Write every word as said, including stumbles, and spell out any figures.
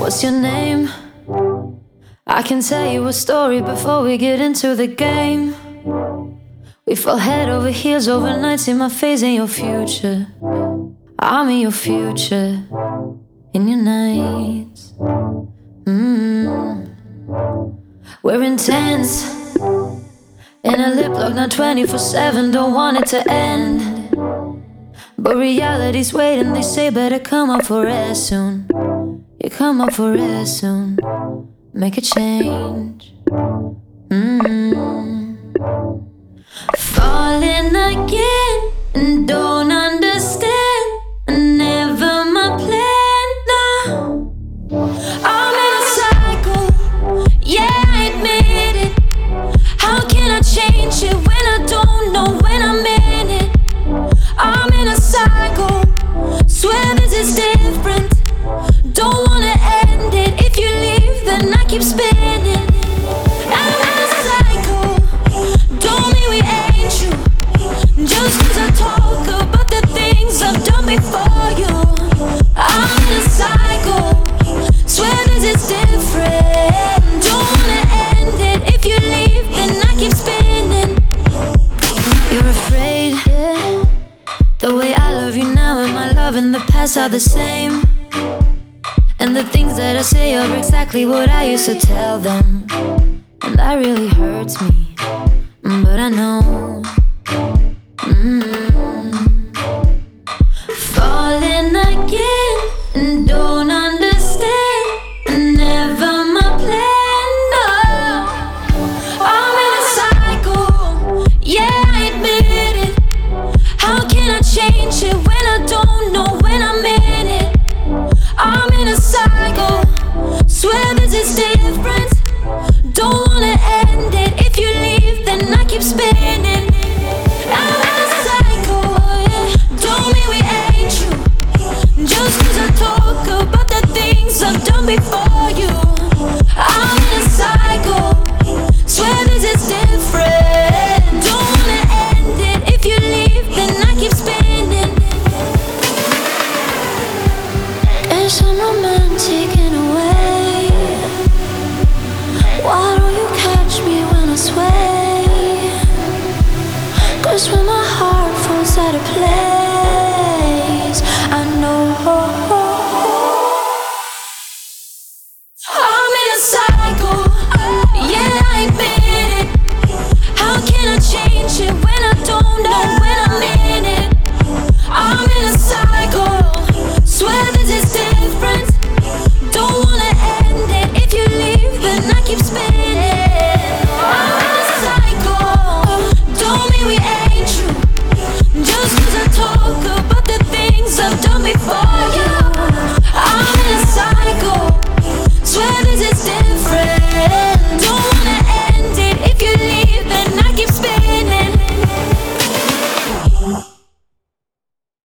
What's your name? I can tell you a story before we get into the game. We fall head over heels overnight, see my face in your future. I'm in your future, in your nights. mm. We're intense, in a lip lock, not twenty-four seven. Don't want it to end, but reality's waiting. They say better come up for air soon. You come up for air soon. Make a change. mm. Falling again and don't understand. Never my plan, no. I'm in a cycle, yeah, I admit it. How can I change it when I don't know when I'm in it? I'm in a cycle, swear this is different. Don't wanna end it. If you leave, then I keep spinning. I'm in a cycle, don't mean we ain't true. Just cause I talk about the things I've done before you. I'm in a cycle, swear this is different. Don't wanna end it. If you leave, then I keep spinning. You're afraid, yeah. The way I love you now and my love in the past are the same. And the things that I say are exactly what I used to tell them. And that really hurts me, but I know. mm. Falling again and don't understand. Never my plan, no. I'm in a cycle, yeah, I admit it. How can I change it when I don't know when I'm in it? I'm in a cycle, swear this is different. Don't wanna end it. If you leave, then I keep spinning. I'm in a cycle, yeah. Don't mean we ain't true. Just cause I talk about the things I've done before you. I'm in a cycle, swear this is different. Don't wanna end it. If you leave, then I keep spinning. It's unromantic in a way. Why don't you catch me when I sway? Cause when my heart falls out of place, I know